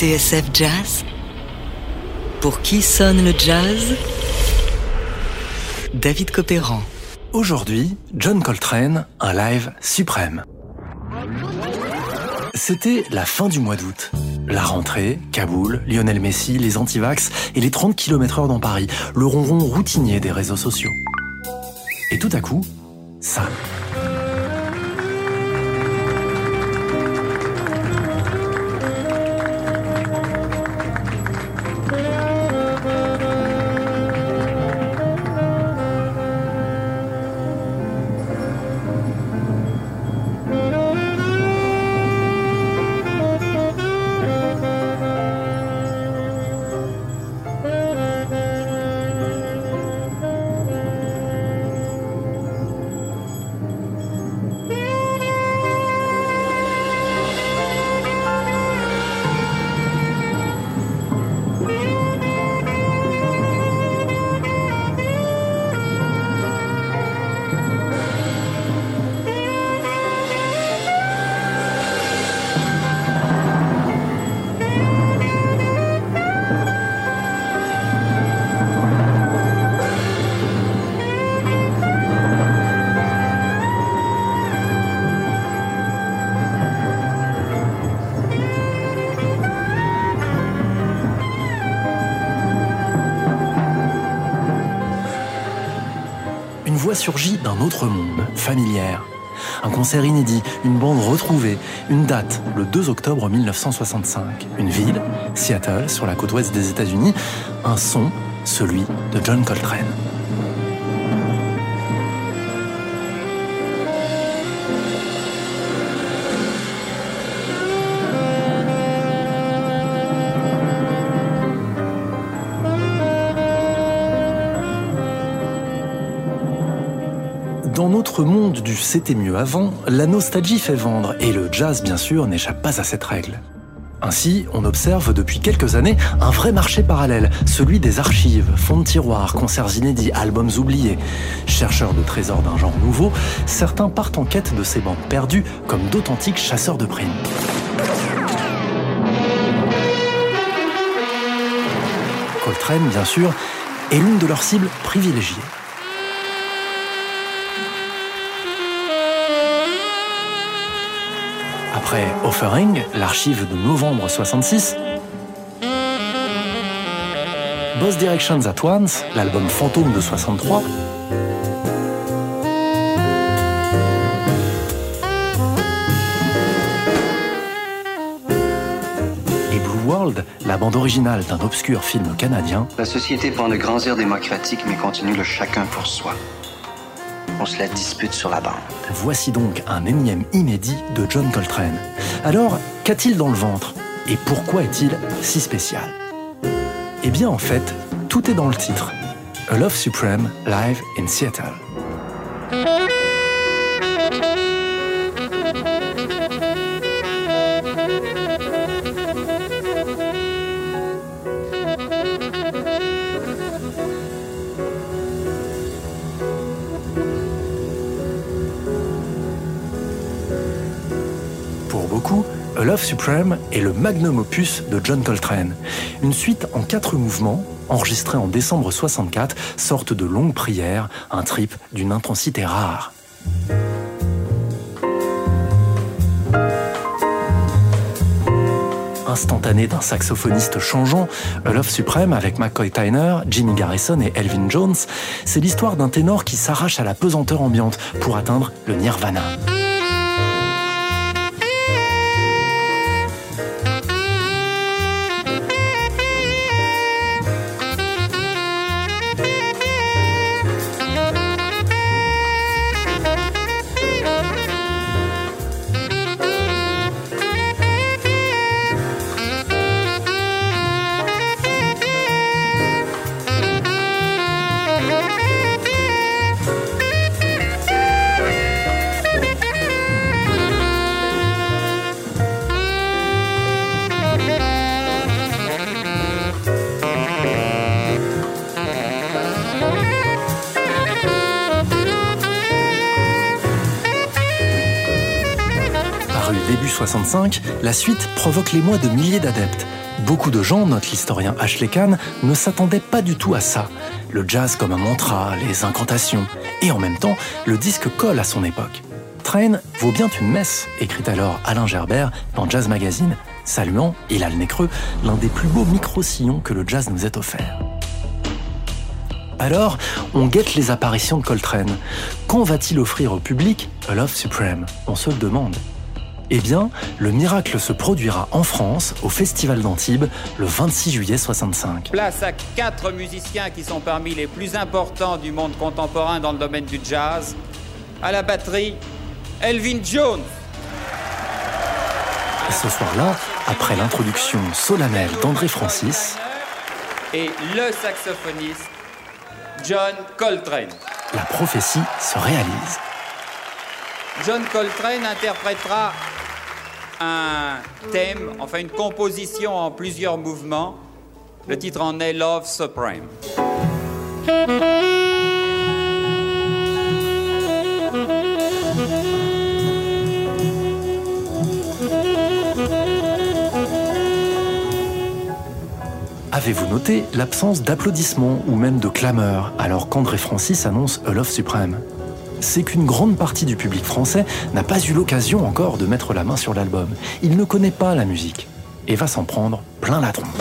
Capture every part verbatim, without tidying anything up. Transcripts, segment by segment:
T S F Jazz. Pour qui sonne le jazz? David Copéran. Aujourd'hui, John Coltrane, un live suprême. C'était la fin du mois d'août. La rentrée, Kaboul, Lionel Messi, les antivax et les trente kilomètres heure dans Paris, le ronron routinier des réseaux sociaux. Et tout à coup, ça. Une voix surgit d'un autre monde, familière. Un concert inédit, une bande retrouvée, une date, le deux octobre mille neuf cent soixante-cinq. Une ville, Seattle, sur la côte ouest des États-Unis. Un son, celui de John Coltrane. Dans notre monde du « c'était mieux avant », la nostalgie fait vendre, et le jazz, bien sûr, n'échappe pas à cette règle. Ainsi, on observe depuis quelques années un vrai marché parallèle, celui des archives, fonds de tiroirs, concerts inédits, albums oubliés. Chercheurs de trésors d'un genre nouveau, certains partent en quête de ces bandes perdues comme d'authentiques chasseurs de primes. Coltrane, bien sûr, est l'une de leurs cibles privilégiées. Après Offering, l'archive de novembre soixante-six, Both Directions at Once, l'album fantôme de soixante-trois, et Blue World, la bande originale d'un obscur film canadien. La société prend de grands airs démocratiques mais continue le chacun pour soi. On se la dispute sur la bande. Voici donc un énième inédit de John Coltrane. Alors, qu'a-t-il dans le ventre? Et pourquoi est-il si spécial? Eh bien, en fait, tout est dans le titre. A Love Supreme, live in Seattle. Pour beaucoup, A Love Supreme est le magnum opus de John Coltrane. Une suite en quatre mouvements, enregistrée en décembre soixante-quatre, sorte de longue prière, un trip d'une intensité rare. Instantané d'un saxophoniste changeant, A Love Supreme avec McCoy Tyner, Jimmy Garrison et Elvin Jones, c'est l'histoire d'un ténor qui s'arrache à la pesanteur ambiante pour atteindre le nirvana. Début soixante-cinq, la suite provoque l'émoi de milliers d'adeptes. Beaucoup de gens, note l'historien Ashley Kahn, ne s'attendaient pas du tout à ça. Le jazz comme un mantra, les incantations. Et en même temps, le disque colle à son époque. Train vaut bien une messe, écrit alors Alain Gerbert dans Jazz Magazine, saluant, il a le nez creux, l'un des plus beaux micro-sillons que le jazz nous ait offert. Alors, on guette les apparitions de Coltrane. Quand va-t-il offrir au public A Love Supreme ? On se le demande. Eh bien, le miracle se produira en France, au Festival d'Antibes, le vingt-six juillet soixante-cinq. Place à quatre musiciens qui sont parmi les plus importants du monde contemporain dans le domaine du jazz. À la batterie, Elvin Jones. Et ce soir-là, après l'introduction solennelle d'André Francis, et le saxophoniste, John Coltrane. La prophétie se réalise. John Coltrane interprétera un thème, enfin une composition en plusieurs mouvements. Le titre en est Love Supreme. Avez-vous noté l'absence d'applaudissements ou même de clameurs alors qu'André Francis annonce A Love Supreme ? C'est qu'une grande partie du public français n'a pas eu l'occasion encore de mettre la main sur l'album. Il ne connaît pas la musique et va s'en prendre plein la tronche.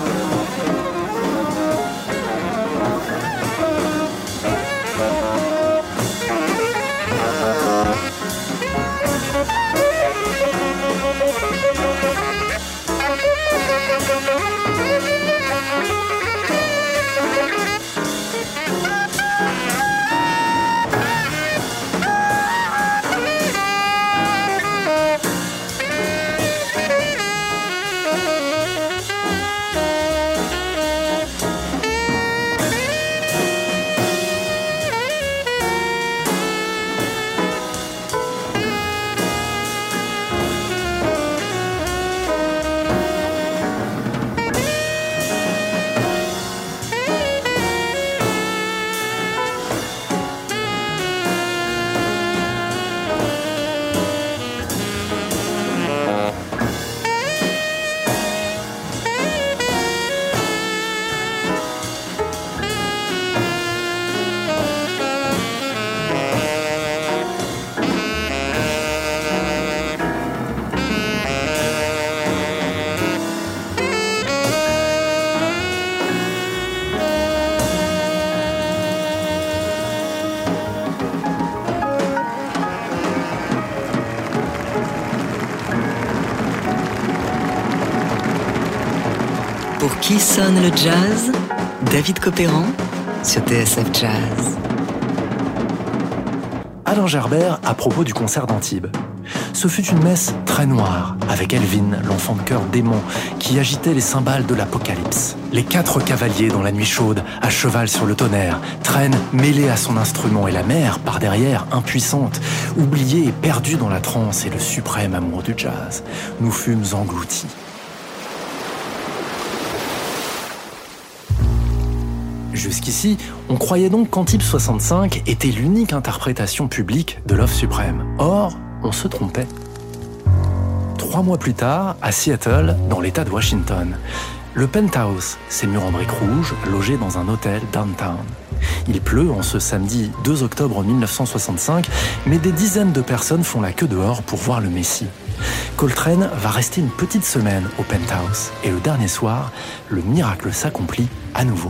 Pour qui sonne le jazz ? David Copéran sur T S F Jazz. Alain Gerbert à propos du concert d'Antibes. Ce fut une messe très noire, avec Elvin, l'enfant de cœur démon, qui agitait les cymbales de l'apocalypse. Les quatre cavaliers dans la nuit chaude, à cheval sur le tonnerre, traînent mêlés à son instrument, et la mère, par derrière, impuissante, oubliée et perdue dans la transe et le suprême amour du jazz. Nous fûmes engloutis. Jusqu'ici, on croyait donc qu'Antibes soixante-cinq était l'unique interprétation publique de Love Supreme. Or, on se trompait. Trois mois plus tard, à Seattle, dans l'État de Washington, le Penthouse, ses murs en briques rouges, logé dans un hôtel downtown. Il pleut en ce samedi deux octobre mille neuf cent soixante-cinq, mais des dizaines de personnes font la queue dehors pour voir le Messie. Coltrane va rester une petite semaine au Penthouse, et le dernier soir, le miracle s'accomplit à nouveau.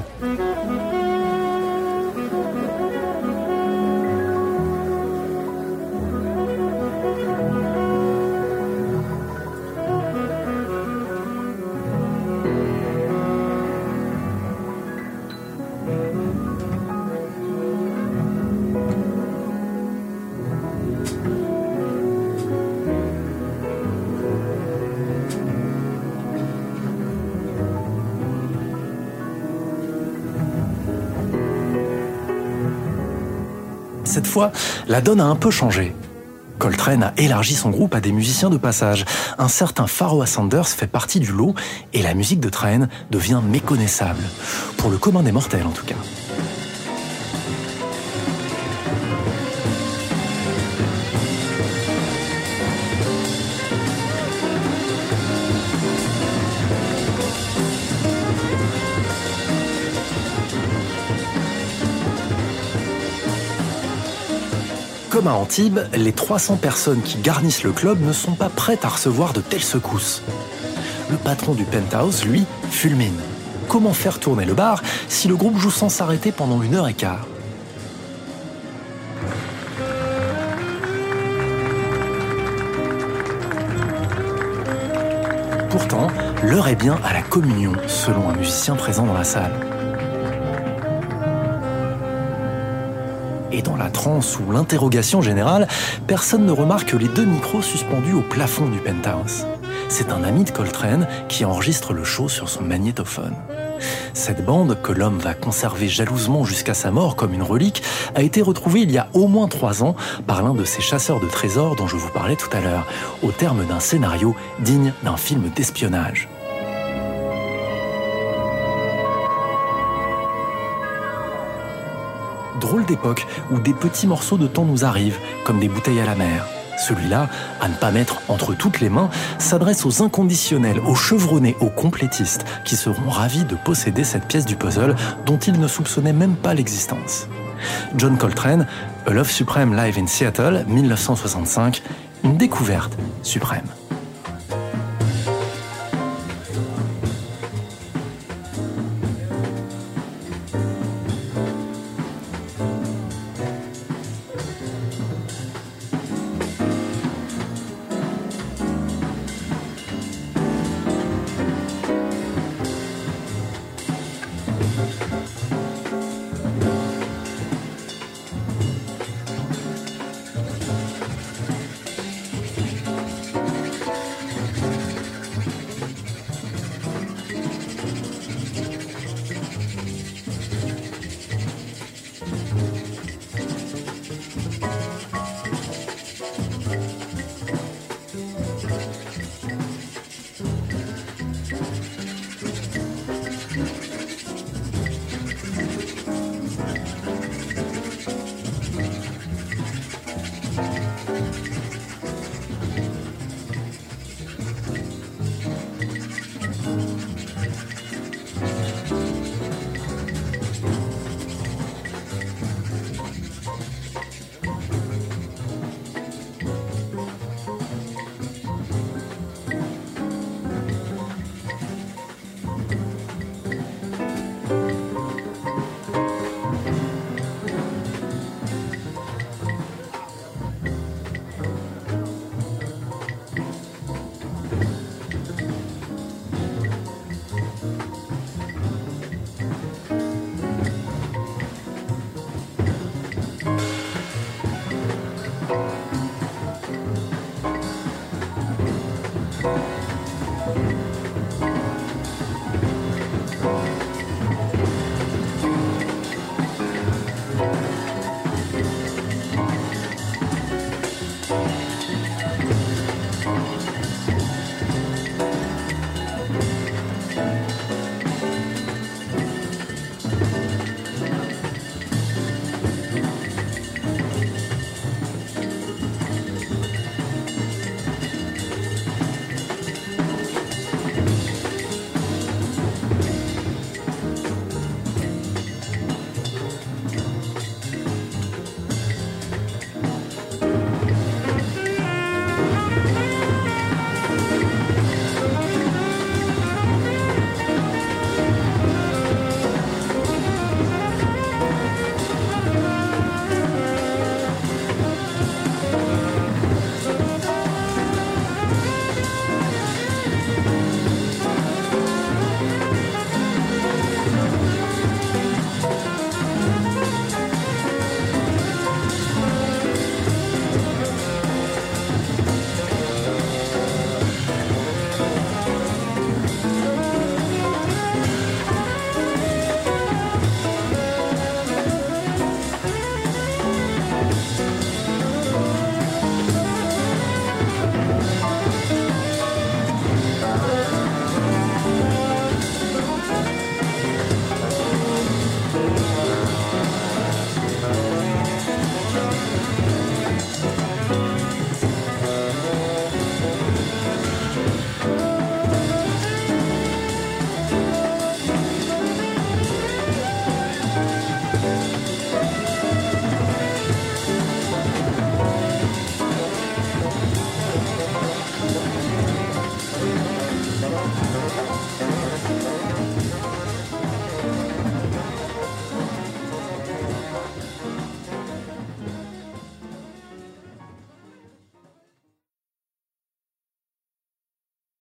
Cette fois, la donne a un peu changé. Coltrane a élargi son groupe à des musiciens de passage. Un certain Pharoah Sanders fait partie du lot et la musique de Train devient méconnaissable. Pour le commun des mortels, en tout cas. Comme à Antibes, les trois cents personnes qui garnissent le club ne sont pas prêtes à recevoir de telles secousses. Le patron du Penthouse, lui, fulmine. Comment faire tourner le bar si le groupe joue sans s'arrêter pendant une heure et quart ? Pourtant, l'heure est bien à la communion, selon un musicien présent dans la salle. Et dans la transe ou l'interrogation générale, personne ne remarque les deux micros suspendus au plafond du Penthouse. C'est un ami de Coltrane qui enregistre le show sur son magnétophone. Cette bande, que l'homme va conserver jalousement jusqu'à sa mort comme une relique, a été retrouvée il y a au moins trois ans par l'un de ces chasseurs de trésors dont je vous parlais tout à l'heure, au terme d'un scénario digne d'un film d'espionnage. Drôle d'époque où des petits morceaux de temps nous arrivent, comme des bouteilles à la mer. Celui-là, à ne pas mettre entre toutes les mains, s'adresse aux inconditionnels, aux chevronnés, aux complétistes, qui seront ravis de posséder cette pièce du puzzle dont ils ne soupçonnaient même pas l'existence. John Coltrane, A Love Supreme Live in Seattle, mille neuf cent soixante-cinq, une découverte suprême.